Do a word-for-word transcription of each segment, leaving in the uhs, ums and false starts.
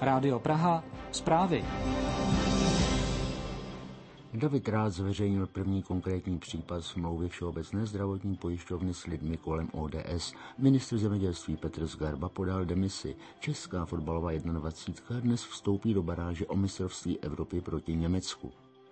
Rádio Praha, zprávy. David Rath zveřejnil první konkrétní případ smlouvy Všeobecné zdravotní pojišťovny s lidmi kolem O D S. Ministr zemědělství Petr Zgarba podal demisi. Česká fotbalová jednadvacítka dnes vstoupí do baráže o mistrovství Evropy proti Německu.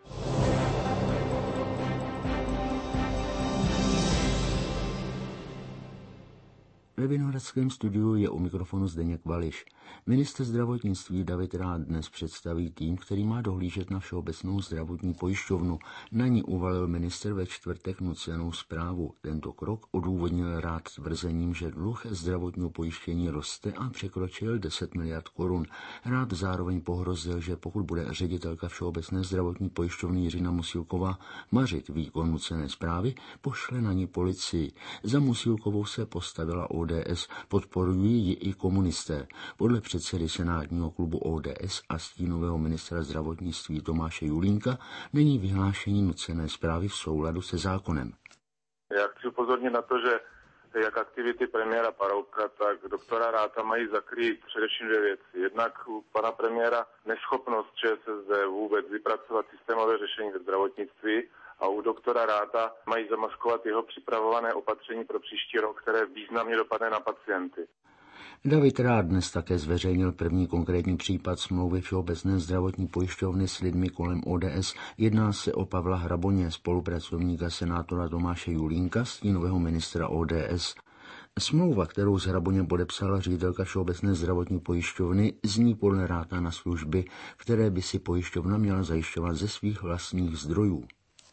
Ve Vinohradském studiu je u mikrofonu Zdeněk Vališ. Ministr zdravotnictví David Rath dnes představí tým, který má dohlížet na Všeobecnou zdravotní pojišťovnu. Na ní uvalil ministr ve čtvrtek nucenou zprávu. Tento krok odůvodnil Rath tvrzením, že dluh zdravotního pojištění roste a překročil deset miliard korun. Rath zároveň pohrozil, že pokud bude ředitelka Všeobecné zdravotní pojišťovny Jiřina Musilková mařit výkon nucené zprávy, pošle na ní policii. Za Musilkovou se postavila O D S, podporují ji i komunisté. Podle předsedy senátního klubu O D S a stínového ministra zdravotnictví Tomáše Julínka není vyhlášení nucené zprávy v souladu se zákonem. Já chci upozornit na to, že jak aktivity premiéra Paroubka, tak doktora Ratha mají zakrýt především dvě věci. Jednak u pana premiéra neschopnost ČSSD vůbec vypracovat systémové řešení ve zdravotnictví a u doktora Ratha mají zamaskovat jeho připravované opatření pro příští rok, které významně dopadne na pacienty. David Rath dnes také zveřejnil první konkrétní případ smlouvy Všeobecné zdravotní pojišťovny s lidmi kolem O D S. Jedná se o Pavla Hraboně, spolupracovníka senátora Tomáše Julínka, stínového ministra O D S. Smlouva, kterou s Hraboněm podepsala ředitelka Všeobecné zdravotní pojišťovny, zní podle Ratha na služby, které by si pojišťovna měla zajišťovat ze svých vlastních zdrojů.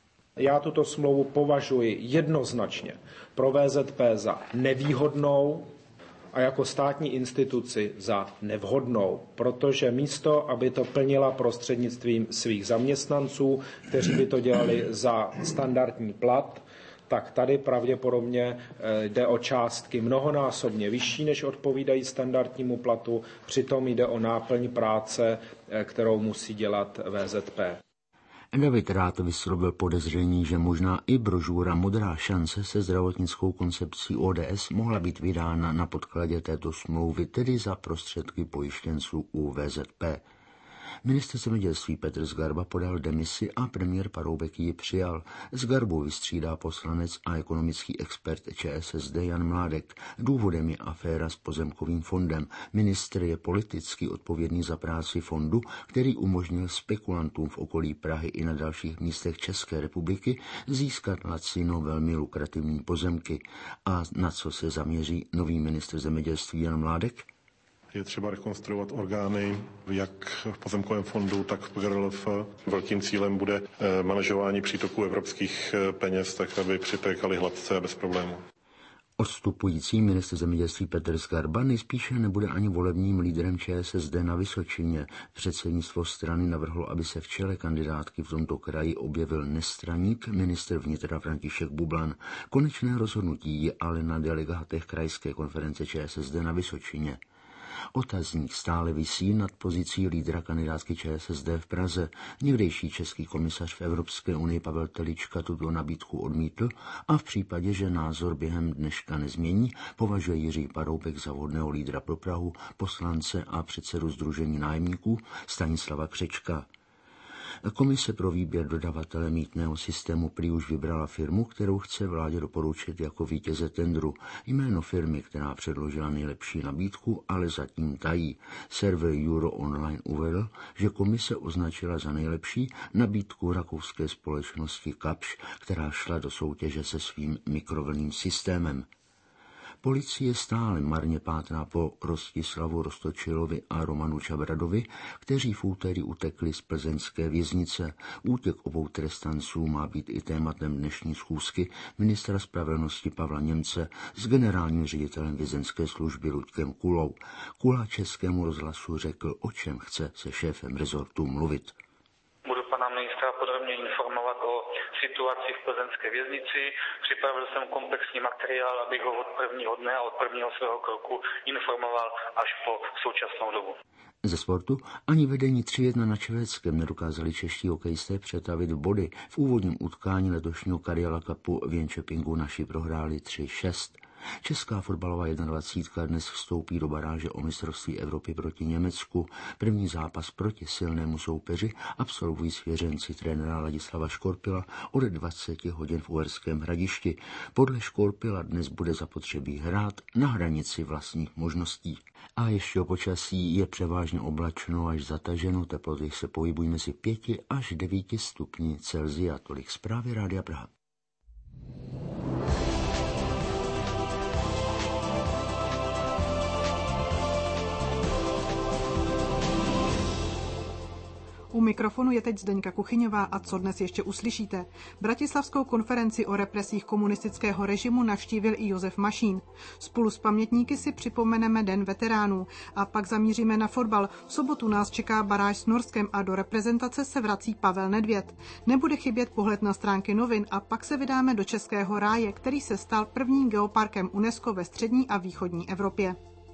Já tuto smlouvu považuji jednoznačně pro V Z P za nevýhodnou a jako státní instituci za nevhodnou, protože místo, aby to plnila prostřednictvím svých zaměstnanců, kteří by to dělali za standardní plat, tak tady pravděpodobně jde o částky mnohonásobně vyšší, než odpovídají standardnímu platu, přitom jde o náplň práce, kterou musí dělat V Z P. David Rath vyslovil podezření, že možná i brožura Modrá šance se zdravotnickou koncepcí O D S mohla být vydána na podkladě této smlouvy, tedy za prostředky pojištěnců u V Z P. Ministr zemědělství Petr Zgarba podal demisi a premiér Paroubek ji přijal. Zgarbu vystřídá poslanec a ekonomický expert ČSSD Jan Mládek. Důvodem je aféra s pozemkovým fondem. Ministr je politicky odpovědný za práci fondu, který umožnil spekulantům v okolí Prahy i na dalších místech České republiky získat lacino velmi lukrativní pozemky. A na co se zaměří nový ministr zemědělství Jan Mládek? Je třeba rekonstruovat orgány, jak v pozemkovém fondu, tak v P G R L F. Velkým cílem bude manažování přítoku evropských peněz, tak aby přitékaly hladce a bez problémů. Odstupující ministr zemědělství Petr Zgarba nejspíše nebude ani volebním lídrem ČSSD na Vysočině. Předsednictvo strany navrhlo, aby se v čele kandidátky v tomto kraji objevil nestraník, ministr vnitra František Bublan. Konečné rozhodnutí je ale na delegátech krajské konference ČSSD na Vysočině. Otazník stále visí nad pozicí lídra kandidátky ČSSD v Praze. Někdejší český komisař v Evropské unii Pavel Telička tuto nabídku odmítl a v případě, že názor během dneška nezmění, považuje Jiří Paroubek za vhodného lídra pro Prahu, poslance a předsedu Sdružení nájemníků Stanislava Křečka. Komise pro výběr dodavatele mýtného systému prý už vybrala firmu, kterou chce vládě doporučit jako vítěze tendru. Jméno firmy, která předložila nejlepší nabídku, ale zatím tají. Server Euro Online uvedl, že komise označila za nejlepší nabídku rakouské společnosti Kapsch, která šla do soutěže se svým mikrovlnným systémem. Policie stále marně pátrá po Rostislavu Roztočilovi a Romanu Čabradovi, kteří v úterý utekli z plzeňské věznice. Útěk obou trestanců má být i tématem dnešní schůzky ministra spravedlnosti Pavla Němce s generálním ředitelem vězeňské služby Luďkem Kulou. Kula Českému rozhlasu řekl, o čem chce se šéfem rezortu mluvit. Budu pana ministra podrobně informovat o situaci v plzeňské věznici. Připravil jsem komplexní materiál, abych ho od prvního dne a od prvního svého kroku informoval až po současnou dobu. Ze sportu ani vedení tři jedna nad Švédskem nedokázali čeští hokejisté přetavit v body. V úvodním utkání letošního Karjala Cupu v Jönköpingu naši prohráli tři šest. Česká fotbalová jednadvacítka dnes vstoupí do baráže o mistrovství Evropy proti Německu. První zápas proti silnému soupeři absolvují svěřenci trenéra Ladislava Škorpila od dvacet hodin v Uherském Hradišti. Podle Škorpila dnes bude zapotřebí hrát na hranici vlastních možností. A ještě o počasí. Je převážně oblačno až zataženo, teploty se pohybují mezi pěti až devíti stupni Celsia. Tolik zprávy Rádia Praha. U mikrofonu je teď Zdeňka Kuchyňová a co dnes ještě uslyšíte. Bratislavskou konferenci o represích komunistického režimu navštívil i Josef Mašín. Spolu s pamětníky si připomeneme Den veteránů a pak zamíříme na fotbal. V sobotu nás čeká baráž s Norskem a do reprezentace se vrací Pavel Nedvěd. Nebude chybět pohled na stránky novin a pak se vydáme do Českého ráje, který se stal prvním geoparkem UNESCO ve střední a východní Evropě.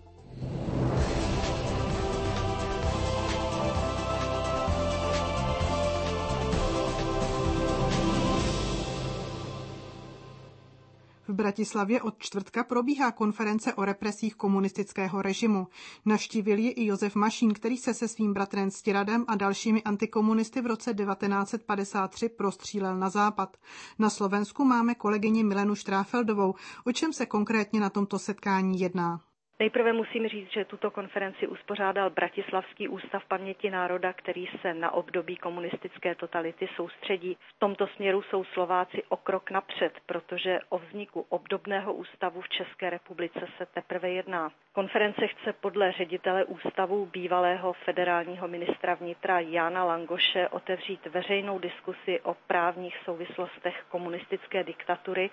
V Bratislavě od čtvrtka probíhá konference o represích komunistického režimu. Navštívil ji i Josef Mašín, který se se svým bratrem Ctiradem a dalšími antikomunisty v roce devatenáct set padesát tři prostřílel na západ. Na Slovensku máme kolegyni Milenu Štráfeldovou. O čem se konkrétně na tomto setkání jedná? Nejprve musím říct, že tuto konferenci uspořádal Bratislavský ústav paměti národa, který se na období komunistické totality soustředí. V tomto směru jsou Slováci o krok napřed, protože o vzniku obdobného ústavu v České republice se teprve jedná. Konference chce podle ředitele ústavu bývalého federálního ministra vnitra Jána Langoše otevřít veřejnou diskusi o právních souvislostech komunistické diktatury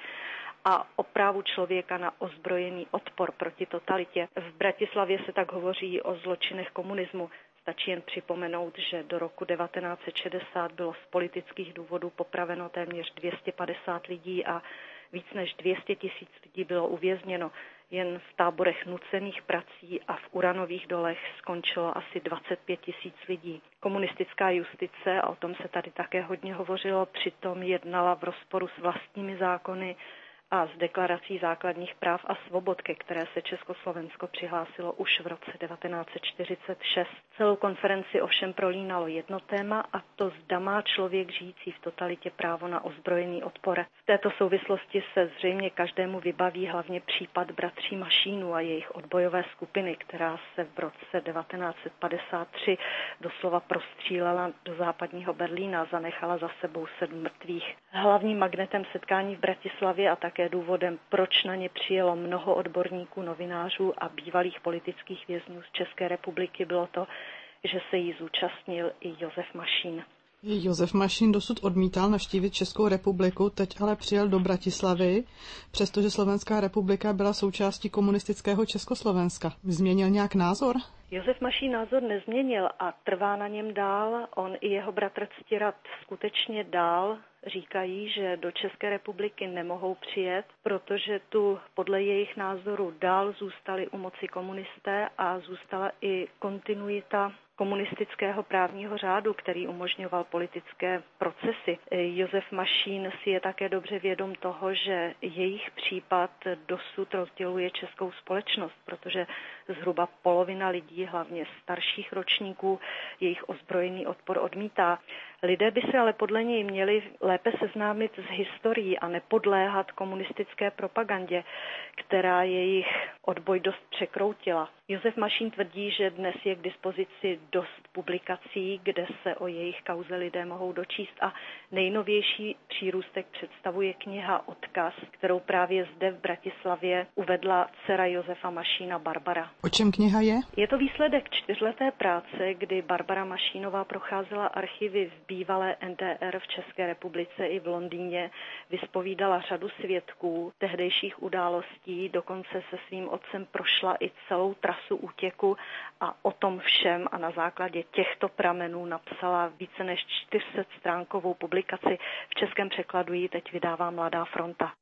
a o právu člověka na ozbrojený odpor proti totalitě. V Bratislavě se tak hovoří o zločinech komunismu. Stačí jen připomenout, že do roku devatenáct set šedesát bylo z politických důvodů popraveno téměř dvě stě padesát lidí a víc než dvě stě tisíc lidí bylo uvězněno. Jen v táborech nucených prací a v uranových dolech skončilo asi dvacet pět tisíc lidí. Komunistická justice, a o tom se tady také hodně hovořilo, přitom jednala v rozporu s vlastními zákony a s deklarací základních práv a svobod, ke které se Československo přihlásilo už v roce devatenáct set čtyřicet šest. Celou konferenci ovšem prolínalo jedno téma, a to zda má člověk žijící v totalitě právo na ozbrojený odpor. V této souvislosti se zřejmě každému vybaví hlavně případ bratří Mašínů a jejich odbojové skupiny, která se v roce devatenáct set padesát tři doslova prostřílela do západního Berlína a zanechala za sebou sedm mrtvých. Hlavním magnetem setkání v Bratislavě a také důvodem, proč na ně přijelo mnoho odborníků, novinářů a bývalých politických vězňů z České republiky, bylo to, že se jí zúčastnil i Josef Mašín. Josef Mašín dosud odmítal navštívit Českou republiku, teď ale přijel do Bratislavy, přestože Slovenská republika byla součástí komunistického Československa. Změnil nějak názor? Josef Mašín názor nezměnil a trvá na něm dál. On i jeho bratr Ctirad skutečně dál říkají, že do České republiky nemohou přijet, protože tu podle jejich názoru dál zůstali u moci komunisté a zůstala i kontinuita komunistického právního řádu, který umožňoval politické procesy. Josef Mašín si je také dobře vědom toho, že jejich případ dosud rozděluje českou společnost, protože zhruba polovina lidí, hlavně starších ročníků, jejich ozbrojený odpor odmítá. Lidé by se ale podle něj měli lépe seznámit s historií a nepodléhat komunistické propagandě, která jejich odboj dost překroutila. Josef Mašín tvrdí, že dnes je k dispozici dost publikací, kde se o jejich kauze lidé mohou dočíst, a nejnovější přírůstek představuje kniha Odkaz, kterou právě zde v Bratislavě uvedla dcera Josefa Mašína Barbara. O čem kniha je? Je to výsledek čtyřleté práce, kdy Barbara Mašínová procházela archivy v bývalé N D R v České republice i v Londýně, vyspovídala řadu svědků tehdejších událostí, dokonce se svým otcem prošla i celou trasu útěku a o tom všem a na základě těchto pramenů napsala více než čtyři sta stránkovou publikaci. V českém překladu ji teď vydává Mladá fronta.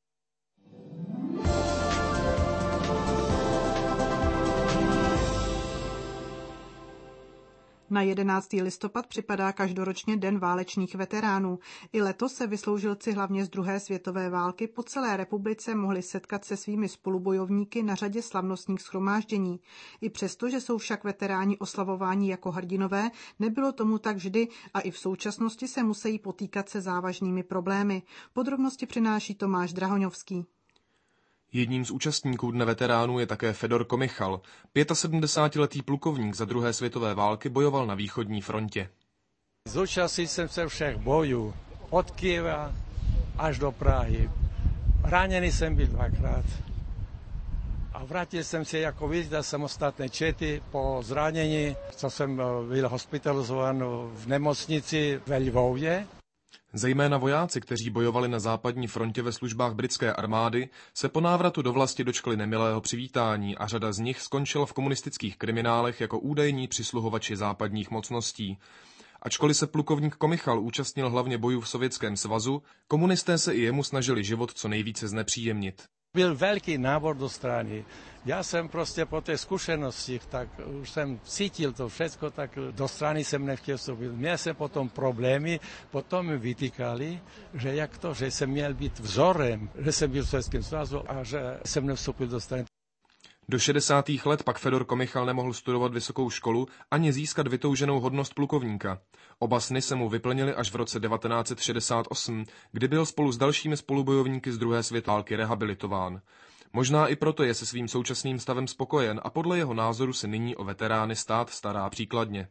Na jedenáctý listopad připadá každoročně Den válečných veteránů. I letos se vysloužilci hlavně z druhé světové války po celé republice mohli setkat se svými spolubojovníky na řadě slavnostních shromáždění. I přesto, že jsou však veteráni oslavováni jako hrdinové, nebylo tomu tak vždy a i v současnosti se musí potýkat se závažnými problémy. Podrobnosti přináší Tomáš Drahoňovský. Jedním z účastníků Dne veteránů je také Fedor Komichal. sedmdesátipětiletý plukovník za druhé světové války bojoval na východní frontě. Zúčastnil jsem se všech bojů, od Kyjeva až do Prahy. Raněný jsem byl dvakrát. A vrátil jsem se jako viděl samostatné čety po zranění, co jsem byl hospitalizován v nemocnici ve Lvově. Zejména vojáci, kteří bojovali na západní frontě ve službách britské armády, se po návratu do vlasti dočkali nemilého přivítání a řada z nich skončila v komunistických kriminálech jako údajní přisluhovači západních mocností. Ačkoliv se plukovník Komichal účastnil hlavně bojů v Sovětském svazu, komunisté se i jemu snažili život co nejvíce znepříjemnit. Byl velký nábor do strany. Já jsem prostě po té zkušenosti, tak už jsem cítil to všechno, tak do strany jsem nechtěl vstoupit. Měl jsem potom problémy, potom mi vytýkali, že jak to, že jsem měl být vzorem, že jsem byl v Sovětském svazu a že jsem nevstoupil do strany. Do šedesátých let pak Fedor Komichal nemohl studovat vysokou školu ani získat vytouženou hodnost plukovníka. Oba sny se mu vyplnily až v roce devatenáct set šedesát osm, kdy byl spolu s dalšími spolubojovníky z druhé světové války rehabilitován. Možná i proto je se svým současným stavem spokojen a podle jeho názoru se nyní o veterány stát stará příkladně.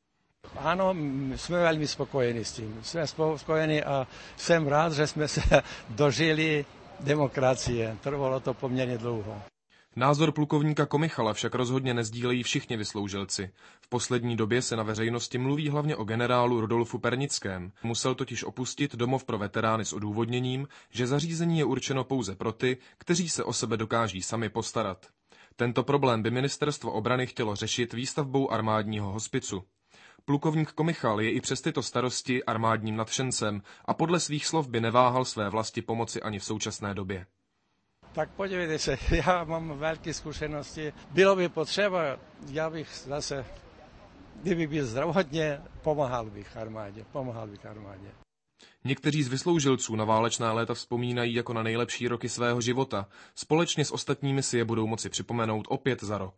Ano, jsme velmi spokojeni s tím. Jsme spokojeni a jsem rád, že jsme se dožili demokracie. Trvalo to poměrně dlouho. Názor plukovníka Komichala však rozhodně nezdílejí všichni vysloužilci. V poslední době se na veřejnosti mluví hlavně o generálu Rudolfu Pernickém. Musel totiž opustit domov pro veterány s odůvodněním, že zařízení je určeno pouze pro ty, kteří se o sebe dokáží sami postarat. Tento problém by ministerstvo obrany chtělo řešit výstavbou armádního hospicu. Plukovník Komichal je i přes tyto starosti armádním nadšencem a podle svých slov by neváhal své vlasti pomoci ani v současné době. Tak podívejte se, já mám velké zkušenosti. Bylo by potřeba, já bych zase, kdyby byl zdravotně, pomáhal bych armádě, pomáhal bych armádě. Někteří z vysloužilců na válečná léta vzpomínají jako na nejlepší roky svého života. Společně s ostatními si je budou moci připomenout opět za rok.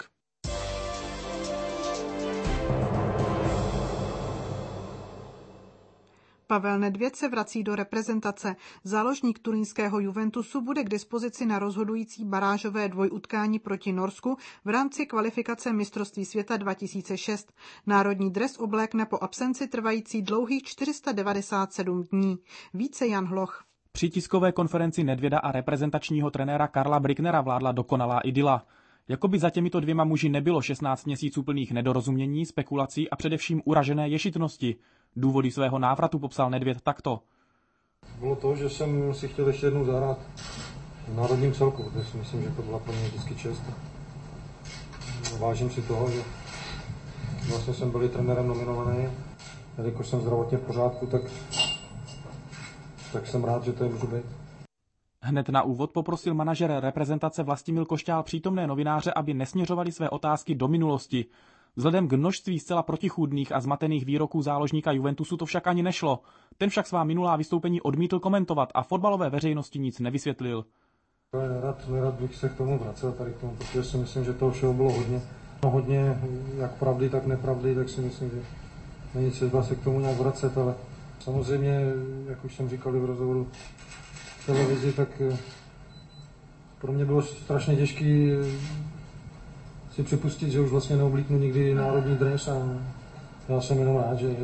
Pavel Nedvěd se vrací do reprezentace. Záložník turínského Juventusu bude k dispozici na rozhodující barážové dvojutkání proti Norsku v rámci kvalifikace mistrovství světa dva tisíce šest. Národní dres oblékne po absenci trvající dlouhých čtyři sta devadesát sedm dní. Více Jan Hloch. Při tiskové konferenci Nedvěda a reprezentačního trenéra Karla Bricknera vládla dokonalá idyla. Jakoby za těmito dvěma muži nebylo šestnáct měsíců plných nedorozumění, spekulací a především uražené ješitnosti. Důvody svého návratu popsal Nedvěd takto. Bylo to, že jsem si chtěl ještě jednou zahrát v národním celku, protože si myslím, že to byla pro mě vždycky čest. Vážím si toho, že vlastně jsem byl trenérem nominovaný, jelikož jsem zdravotně v pořádku, tak, tak jsem rád, že to je můžu být. Hned na úvod poprosil manažer reprezentace Vlastimil Košťál přítomné novináře, aby nesměřovali své otázky do minulosti. Vzhledem k množství zcela protichůdných a zmatených výroků záložníka Juventusu to však ani nešlo. Ten však svá minulá vystoupení odmítl komentovat a fotbalové veřejnosti nic nevysvětlil. Nerad, nerad bych se k tomu vracel tady k tomu, protože si myslím, že toho všeho bylo hodně. No, hodně jak pravdy, tak nepravdy, tak si myslím, že není třeba se k tomu nějak vracet, ale samozřejmě, jak už jsem říkal v rozhovoru v televizi, tak pro mě bylo strašně těžké si připustit, že už vlastně neoblíknu nikdy národní dres a já jsem jenom rád, že,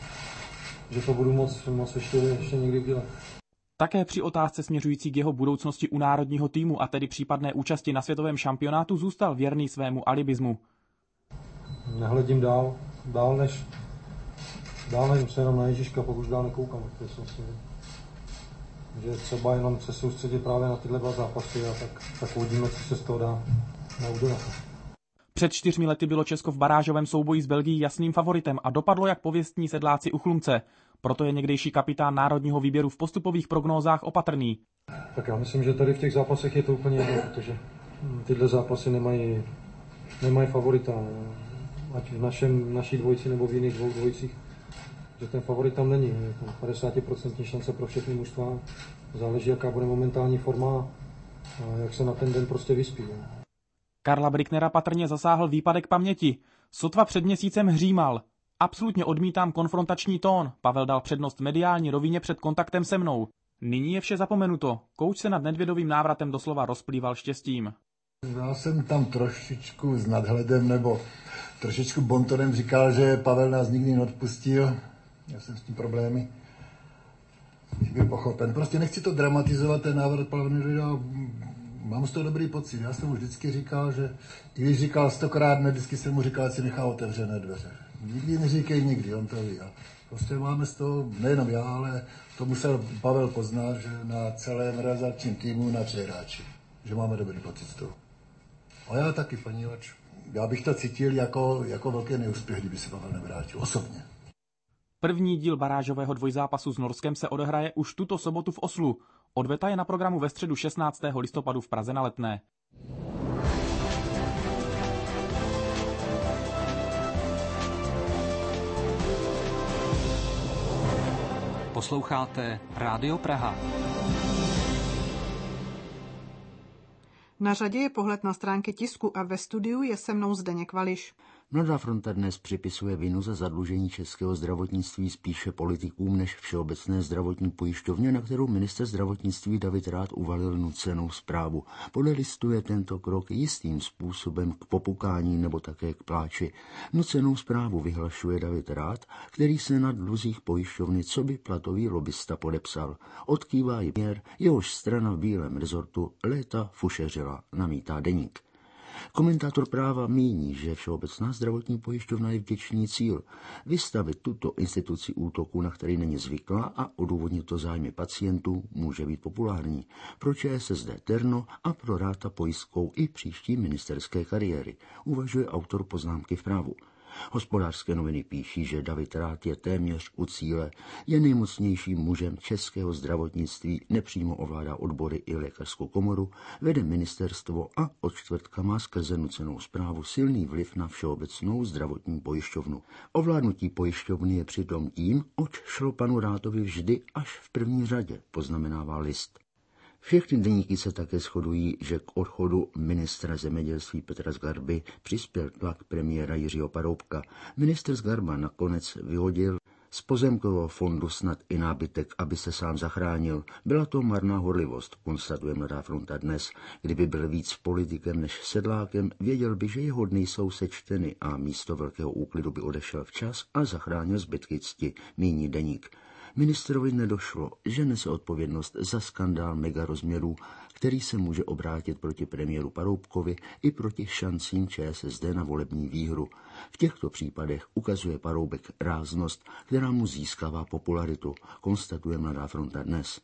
že to budu moc, moc ještě, ještě někdy dělat. Také při otázce směřující k jeho budoucnosti u národního týmu a tedy případné účasti na světovém šampionátu zůstal věrný svému alibismu. Nehledím dál, dál než, dál než se jenom na Ježíška, pokud už dál nekoukám, protože si myslím, že třeba jenom se soustředit právě na tyhle dva zápasy a tak, tak uvidíme, co se z toho dá naudělat. Před čtyřmi lety bylo Česko v barážovém souboji s Belgií jasným favoritem a dopadlo jak pověstní sedláci u Chlumce. Proto je někdejší kapitán národního výběru v postupových prognózách opatrný. Tak já myslím, že tady v těch zápasech je to úplně jedno, protože tyhle zápasy nemají, nemají favorita. ať v našem, naší dvojici nebo v jiných dvou dvojicích, že ten favorit tam není. Je tam padesát procent šance pro všechny mužstva. Záleží, jaká bude momentální forma a jak se na ten den prostě vyspí. Karla Bricknera patrně zasáhl výpadek paměti. Sotva před měsícem hřímal. Absolutně odmítám konfrontační tón. Pavel dal přednost mediální rovině před kontaktem se mnou. Nyní je vše zapomenuto. Kouč se nad Nedvědovým návratem doslova rozplýval štěstím. Já jsem tam trošičku s nadhledem nebo trošičku bontonem říkal, že Pavel nás nikdy neodpustil. Já jsem s tím problémy. Byl pochopen. Prostě nechci to dramatizovat, ten návrat Pavla. Mám z toho dobrý pocit. Já jsem mu vždycky říkal, že i když říkal stokrát ne, vždycky jsem mu říkal, ať si nechá otevřené dveře. Nikdy neříkej nikdy, on to ví. A prostě máme z toho, nejenom já, ale to musel Pavel poznat, že na celém realizačním týmu na tři hráči. Že máme dobrý pocit z toho. A já taky, poněvadž já bych to cítil jako, jako velký neúspěch, kdyby se Pavel nevrátil, osobně. První díl barážového dvojzápasu s Norskem se odehraje už tuto sobotu v Oslu. Odveta je na programu ve středu šestnáctého listopadu v Praze na Letné. Posloucháte Rádio Praha. Na řadě je pohled na stránky tisku a ve studiu je se mnou Zdeněk Vališ. Mladá fronta dnes připisuje vinu za zadlužení českého zdravotnictví spíše politikům než Všeobecné zdravotní pojišťovně, na kterou ministr zdravotnictví David Rath uvalil nucenou správu. Podle listu je tento krok jistým způsobem k popukání nebo také k pláči. Nucenou správu vyhlašuje David Rath, který se na dluzích pojišťovny coby platový lobista podepsal. Odkývá i měr, jehož strana v bílém rezortu léta fušeřila, namítá Deník. Komentátor práva míní, že Všeobecná zdravotní pojišťovna je vděčný cíl. Vystavit tuto instituci útoku, na který není zvyklá, a odůvodnit to zájmy pacientů může být populární. Pro ČSSD terno a pro Ratha pojistkou i příští ministerské kariéry, uvažuje autor poznámky v Právu. Hospodářské noviny píší, že David Rath je téměř u cíle, je nejmocnějším mužem českého zdravotnictví, nepřímo ovládá odbory i lékařskou komoru, vede ministerstvo a od čtvrtka má skrze nucenou správu silný vliv na Všeobecnou zdravotní pojišťovnu. Ovládnutí pojišťovny je přitom tím, oč šlo panu Rathovi vždy až v první řadě, poznamenává list. Všechny deníky se také shodují, že k odchodu ministra zemědělství Petra Zgarby přispěl tlak premiéra Jiřího Paroubka. Ministr Zgarba nakonec vyhodil z pozemkového fondu snad i nábytek, aby se sám zachránil. Byla to marná horlivost, konstatuje Mladá fronta dnes. Kdyby byl víc politikem než sedlákem, věděl by, že jeho dny jsou sečteny a místo velkého úklidu by odešel včas a zachránil zbytky cti, míní deník. Ministrovi nedošlo, že nese odpovědnost za skandál megarozměrů, který se může obrátit proti premiéru Paroubkovi i proti šancím ČSSD na volební výhru. V těchto případech ukazuje Paroubek ráznost, která mu získává popularitu, konstatuje Mladá fronta dnes.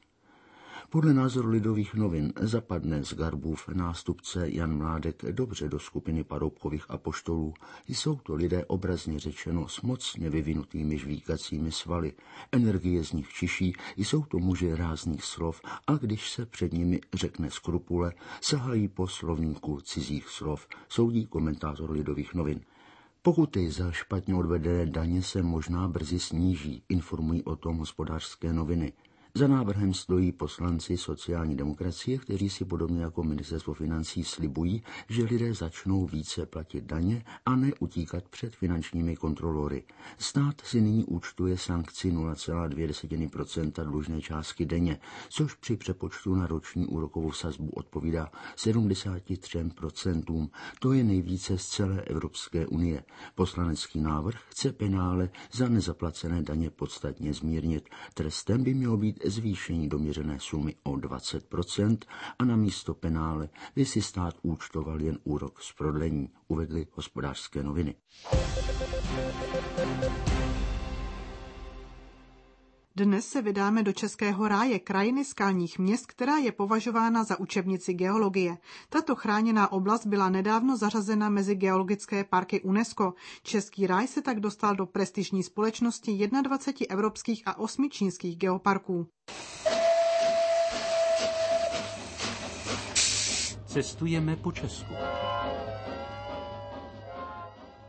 Podle názoru Lidových novin zapadne Zgarbův nástupce Jan Mládek dobře do skupiny Paroubkových apoštolů. Jsou to lidé obrazně řečeno s mocně vyvinutými žvíkacími svaly. Energie z nich čiší, jsou to muži rázných slov a když se před nimi řekne skrupule, sahají po slovníku cizích slov, soudí komentátor Lidových novin. Pokuty za špatně odvedené daně se možná brzy sníží, informují o tom Hospodářské noviny. Za návrhem stojí poslanci sociální demokracie, kteří si podobně jako ministerstvo financí slibují, že lidé začnou více platit daně a ne utíkat před finančními kontrolory. Stát si nyní účtuje sankci nula celá dvě procenta dlužné částky denně, což při přepočtu na roční úrokovou sazbu odpovídá sedmdesáti třem procentům. To je nejvíce z celé Evropské unie. Poslanecký návrh chce penále za nezaplacené daně podstatně zmírnit. Trestem by mělo být zvýšení doměřené sumy o dvacet procent a na místo penále by si stát účtoval jen úrok z prodlení, uvedly Hospodářské noviny. Dnes se vydáme do Českého ráje, krajiny skalních měst, která je považována za učebnici geologie. Tato chráněná oblast byla nedávno zařazena mezi geologické parky UNESCO. Český ráj se tak dostal do prestižní společnosti dvaceti jednoho evropských a osmi čínských geoparků. Cestujeme po Česku.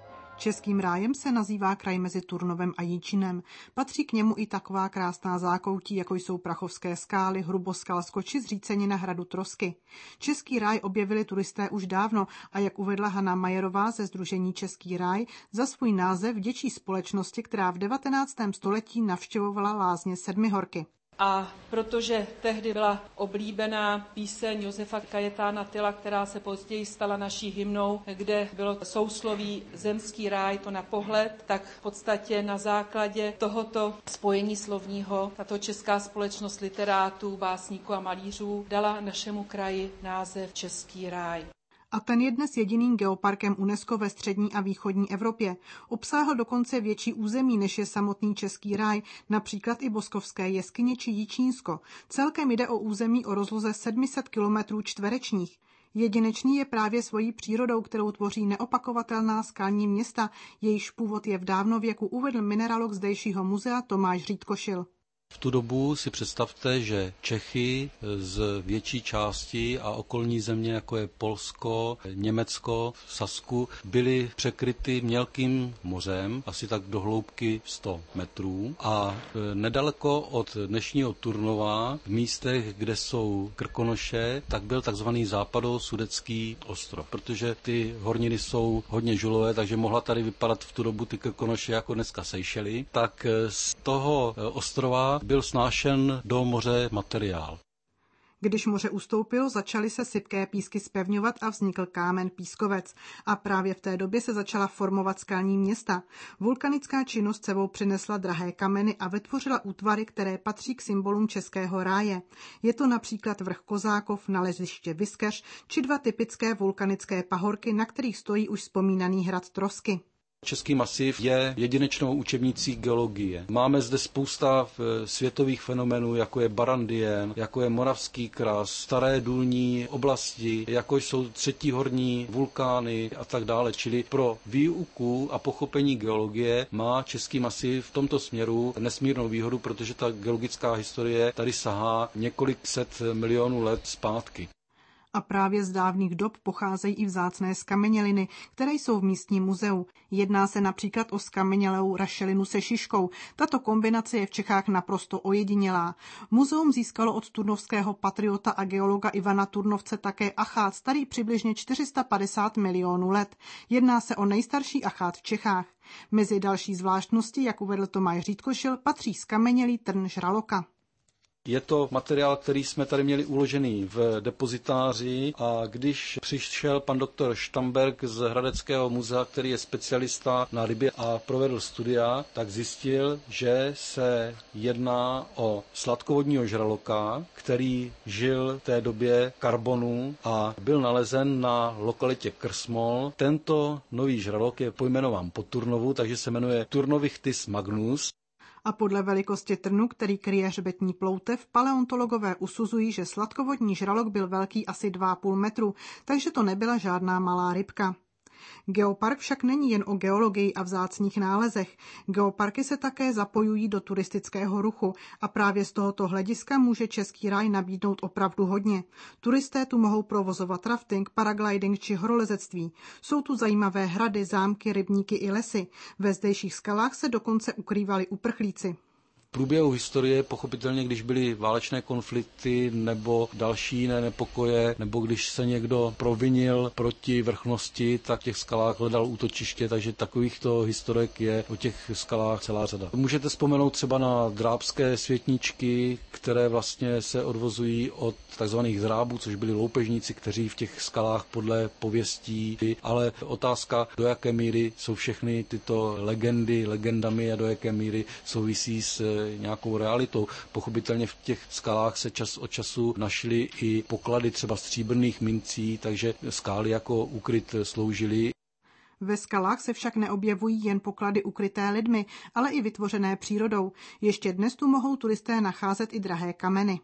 Českým rájem se nazývá kraj mezi Turnovem a Jíčinem. Patří k němu i taková krásná zákoutí, jako jsou Prachovské skály, Hruboskalsko či zřícenina hradu Trosky. Český ráj objevili turisté už dávno a jak uvedla Hana Majerová ze sdružení Český ráj, za svůj název vděčí společnosti, která v devatenáctém století navštěvovala lázně Sedmihorky. A protože tehdy byla oblíbená píseň Josefa Kajetána Tyla, která se později stala naší hymnou, kde bylo sousloví zemský ráj, to na pohled, tak v podstatě na základě tohoto spojení slovního tato česká společnost literátů, básníků a malířů dala našemu kraji název Český ráj. A ten je dnes jediným geoparkem UNESCO ve střední a východní Evropě. Obsáhl dokonce větší území, než je samotný Český ráj, například i Boskovské jeskyně či Jičínsko. Celkem jde o území o rozloze sedm set kilometrů čtverečních. Jedinečný je právě svojí přírodou, kterou tvoří neopakovatelná skalní města, jejíž původ je v dávnověku, uvedl mineralog zdejšího muzea Tomáš Řítkošil. V tu dobu si představte, že Čechy z větší části a okolní země, jako je Polsko, Německo, Sasku, byly překryty mělkým mořem, asi tak do hloubky sto metrů. A nedaleko od dnešního Turnova, v místech, kde jsou Krkonoše, tak byl takzvaný západosudetský ostrov, protože ty horniny jsou hodně žulové, takže mohla tady vypadat v tu dobu ty Krkonoše jako dneska Seychely. Tak z toho ostrova byl snášen do moře materiál. Když moře ustoupilo, začaly se sypké písky zpevňovat a vznikl kámen Pískovec. A právě v té době se začala formovat skalní města. Vulkanická činnost sebou přinesla drahé kameny a vytvořila útvary, které patří k symbolům Českého ráje. Je to například vrch Kozákov, naleziště Vyskeř či dva typické vulkanické pahorky, na kterých stojí už vzpomínaný hrad Trosky. Český masiv je jedinečnou učebnicí geologie. Máme zde spousta světových fenomenů, jako je Barandien, jako je Moravský kras, staré důlní oblasti, jako jsou třetí horní vulkány a tak dále. Čili pro výuku a pochopení geologie má Český masiv v tomto směru nesmírnou výhodu, protože ta geologická historie tady sahá několik set milionů let zpátky. A právě z dávných dob pocházejí i vzácné skameněliny, které jsou v místním muzeu. Jedná se například o skamenělou rašelinu se šiškou. Tato kombinace je v Čechách naprosto ojedinělá. Muzeum získalo od turnovského patriota a geologa Ivana Turnovce také achát, starý přibližně čtyři sta padesát milionů let. Jedná se o nejstarší achát v Čechách. Mezi další zvláštnosti, jak uvedl Tomáš Řítkošil, patří skamenělý trn žraloka. Je to materiál, který jsme tady měli uložený v depozitáři a když přišel pan doktor Štamberg z Hradeckého muzea, který je specialista na ryby a provedl studia, tak zjistil, že se jedná o sladkovodního žraloka, který žil v té době karbonu a byl nalezen na lokalitě Krsmol. Tento nový žralok je pojmenován po Turnovu, takže se jmenuje Turnovichthys magnus. A podle velikosti trnu, který kryje hřbetní ploutev, paleontologové usuzují, že sladkovodní žralok byl velký asi dva a půl metru, takže to nebyla žádná malá rybka. Geopark však není jen o geologii a vzácných nálezech. Geoparky se také zapojují do turistického ruchu a právě z tohoto hlediska může Český ráj nabídnout opravdu hodně. Turisté tu mohou provozovat rafting, paragliding či horolezectví. Jsou tu zajímavé hrady, zámky, rybníky i lesy. Ve zdejších skalách se dokonce ukrývali uprchlíci. V průběhu historie, pochopitelně, když byly válečné konflikty nebo další jiné nepokoje, nebo když se někdo provinil proti vrchnosti, tak v těch skalách hledal útočiště, takže takovýchto historek je o těch skalách celá řada. Můžete vzpomenout třeba na drábské světničky, které vlastně se odvozují od takzvaných drábů, což byli loupežníci, kteří v těch skalách podle pověstí, ale otázka, do jaké míry jsou všechny tyto legendy legendami a do jaké míry souvisí s nějakou realitou. Pochopitelně v těch skalách se čas od času našly i poklady třeba stříbrných mincí, takže skály jako úkryt sloužily. Ve skalách se však neobjevují jen poklady ukryté lidmi, ale i vytvořené přírodou. Ještě dnes tu mohou turisté nacházet i drahé kameny.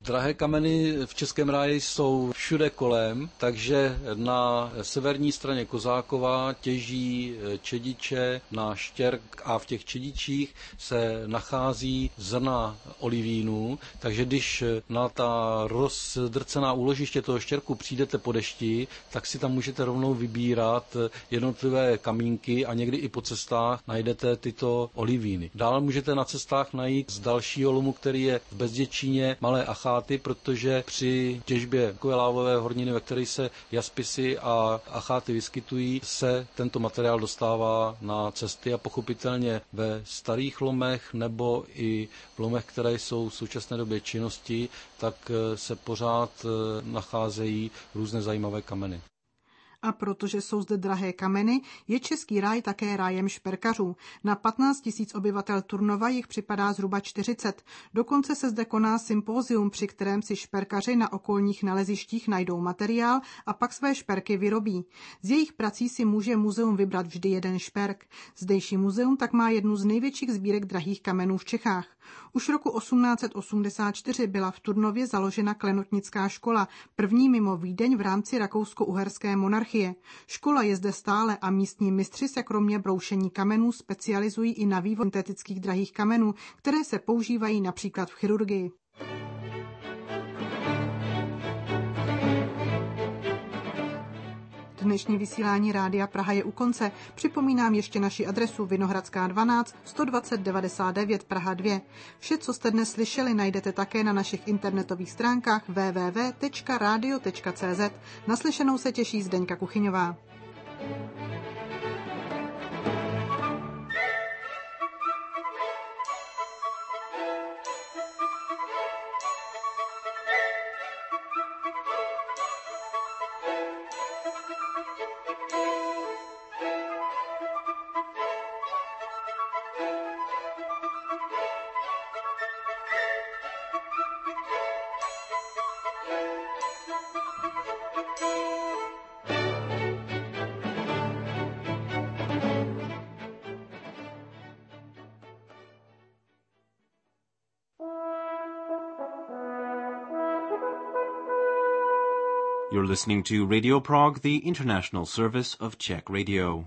Drahé kameny v Českém ráji jsou všude kolem, takže na severní straně Kozákova těží čediče na štěrk a v těch čedičích se nachází zrna olivínů, takže když na ta rozdrcená úložiště toho štěrku přijdete po dešti, tak si tam můžete rovnou vybírat jednotlivé kamínky a někdy i po cestách najdete tyto olivíny. Dále můžete na cestách najít z dalšího lomu, který je v Bezděčíně, malé acháty, protože při těžbě takové lávové horniny, ve které se jaspisy a acháty vyskytují, se tento materiál dostává na cesty a pochopitelně ve starých lomech nebo i v lomech, které jsou v současné době činnosti, tak se pořád nacházejí různé zajímavé kameny. A protože jsou zde drahé kameny, je Český ráj také rájem šperkařů. Na patnáct tisíc obyvatel Turnova jich připadá zhruba čtyřicet. Dokonce se zde koná sympózium, při kterém si šperkaři na okolních nalezištích najdou materiál a pak své šperky vyrobí. Z jejich prací si může muzeum vybrat vždy jeden šperk. Zdejší muzeum tak má jednu z největších sbírek drahých kamenů v Čechách. Už roku osmnáct set osmdesát čtyři byla v Turnově založena klenotnická škola, první mimo Vídeň v rámci rakousko-uherské monarchie. Škola je zde stále a místní mistři se kromě broušení kamenů specializují i na vývoj syntetických drahých kamenů, které se používají například v chirurgii. Dnešní vysílání Rádia Praha je u konce. Připomínám ještě naši adresu Vinohradská dvanáct sto dvacet devadesát devět Praha dva. Vše, co jste dnes slyšeli, najdete také na našich internetových stránkách w w w tečka radio tečka c z. Naslyšenou se těší Zdeňka Kuchyňová. You're listening to Radio Prague, the international service of Czech Radio.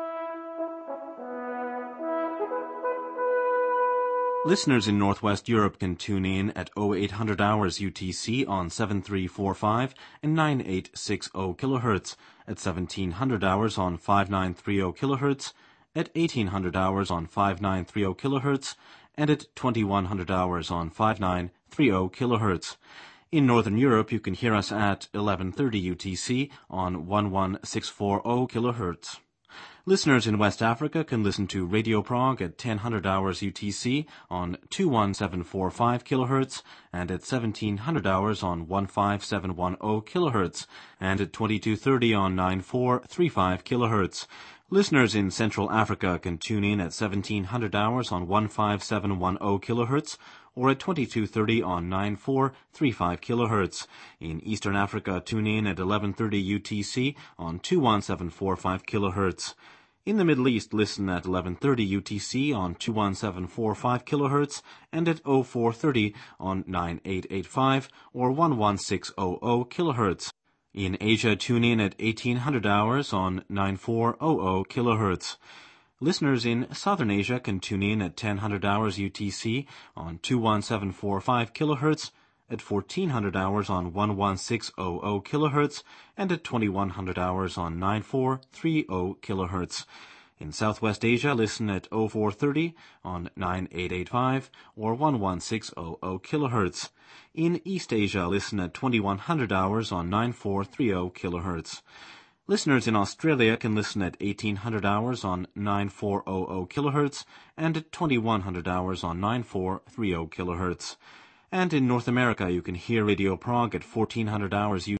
Listeners in Northwest Europe can tune in at oh eight hundred hours U T C on seven three four five and nine eight six zero kilohertz, at seventeen hundred hours on five nine three zero kilohertz, at eighteen hundred hours on five nine three zero kilohertz, and at twenty-one hundred hours on five nine three zero kilohertz. In Northern Europe, you can hear us at eleven thirty U T C on eleven six four zero kilohertz. Listeners in West Africa can listen to Radio Prague at ten hundred hours U T C on two one seven four five kilohertz and at seventeen hundred hours on fifteen seven one zero kilohertz and at twenty-two thirty on ninety-four thirty-five kilohertz. Listeners in Central Africa can tune in at seventeen hundred hours on fifteen seven one zero kilohertz or at twenty-two thirty on ninety-four thirty-five kilohertz. In Eastern Africa, tune in at eleven thirty U T C on two one seven four five kilohertz. In the Middle East, listen at eleven thirty U T C on two one seven four five kilohertz and at oh four thirty on nine eight eight five or eleven six hundred kilohertz. In Asia, tune in at eighteen hundred hours on ninety-four hundred kilohertz. Listeners in Southern Asia can tune in at ten hundred hours U T C on two one seven four five kilohertz, at fourteen hundred hours on eleven six hundred kilohertz, and at twenty-one hundred hours on ninety-four thirty kilohertz. In Southwest Asia, listen at oh four thirty on nine eight eight five or eleven six hundred kilohertz. In East Asia, listen at twenty-one hundred hours on ninety-four thirty kilohertz. Listeners in Australia can listen at eighteen hundred hours on ninety-four hundred kilohertz and at twenty-one hundred hours on ninety-four thirty kilohertz. And in North America, you can hear Radio Prague at fourteen hundred hours